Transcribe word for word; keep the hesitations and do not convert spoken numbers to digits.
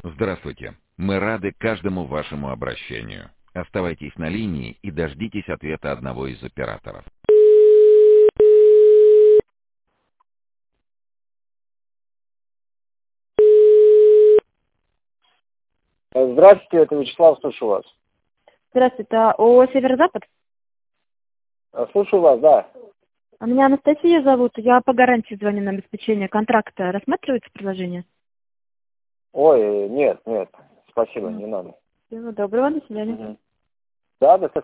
Здравствуйте. Мы рады каждому вашему обращению. Оставайтесь на линии и дождитесь ответа одного из операторов. Здравствуйте, это Вячеслав, слушаю вас. Здравствуйте, это ООО «Северо-Запад». Слушаю вас, да. А меня Анастасия зовут, я по гарантии звоню на обеспечение контракта. Рассматривается предложение? Ой, нет, нет, спасибо, не надо. Всего доброго, до свидания. Угу. Да, до